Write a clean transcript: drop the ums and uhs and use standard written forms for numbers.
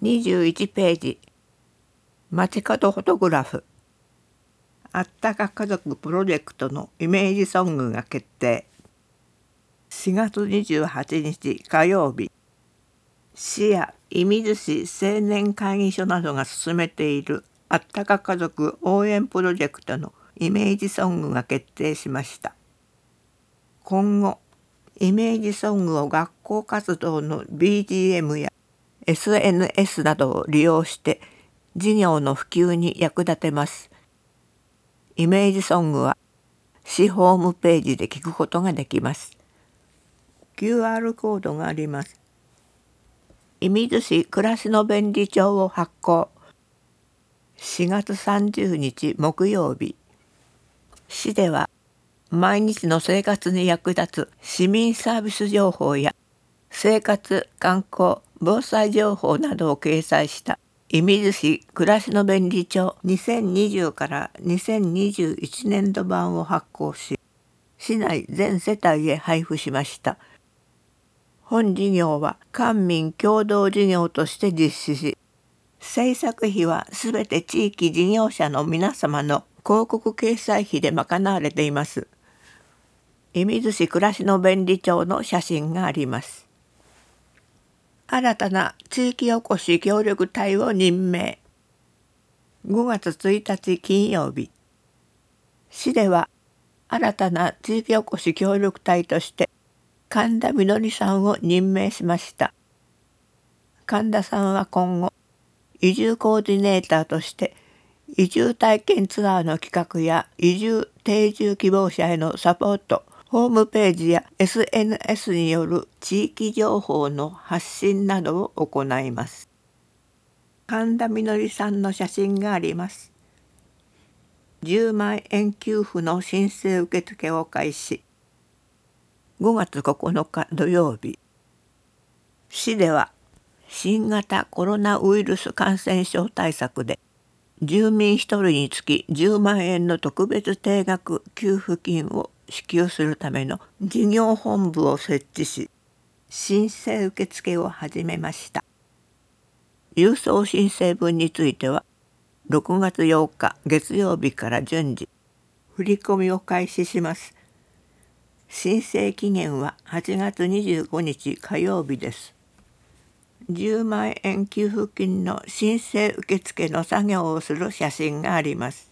21ページ、街角フォトグラフ。あったか家族プロジェクトのイメージソングが決定。4月28日火曜日、市や射水市青年会議所などが進めているあったか家族応援プロジェクトのイメージソングが決定しました。今後、イメージソングを学校活動の BGM や SNS などを利用して事業の普及に役立てます。イメージソングは市ホームページで聞くことができます。QR コードがあります。射水市暮らしの便利帳を発行。4月30日木曜日、市では毎日の生活に役立つ市民サービス情報や生活・観光・防災情報などを掲載した射水市暮らしの便利帳2020から2021年度版を発行し、市内全世帯へ配布しました。本事業は官民共同事業として実施し、制作費はすべて地域事業者の皆様の広告掲載費で賄われています。射水市暮らしの便利帳の写真があります。新たな地域おこし協力隊を任命。5月1日金曜日、市では新たな地域おこし協力隊として神田みのりさんを任命しました。神田さんは今後、移住コーディネーターとして移住体験ツアーの企画や移住定住希望者へのサポート、ホームページや SNS による地域情報の発信などを行います。神田みのりさんの写真があります。10万円給付の申請受付を開始。5月9日土曜日、市では新型コロナウイルス感染症対策で住民1人につき10万円の特別定額給付金を支給するための事業本部を設置し、申請受付を始めました。郵送申請分については6月8日月曜日から順次振り込みを開始します。申請期限は8月25日火曜日です。10万円給付金の申請受付の作業をする写真があります。